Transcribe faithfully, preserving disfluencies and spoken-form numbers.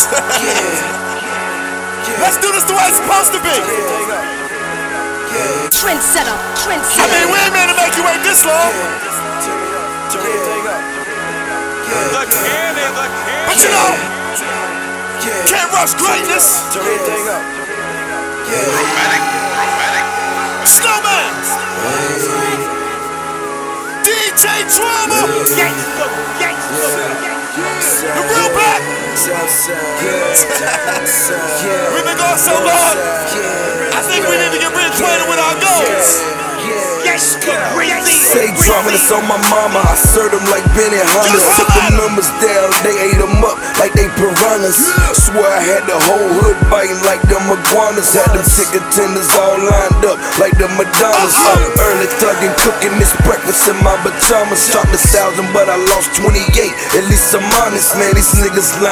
Let's do this the way it's supposed to be. Trendsetter, trendsetter. I mean, we ain't meant to make you wait this long. The cannon, the cannon. But you know, can't rush greatness. Romantic, romantic. Snowman, D J Trauma, Gangsta, gangsta. the real black. We've been going so long. I think we need to get reacquainted with our goals. Say drumming, it's on my mama. I served them like Benny Hunters. Took the numbers down, they ate them up like they piranhas. Swear I had the whole hood biting like them iguanas. Had them ticket tenders all lined up like the Madonnas. Up early thugging, cooking this breakfast in my pajamas. Shot a thousand, but I lost twenty-eight. At least I'm honest, man. These niggas lying.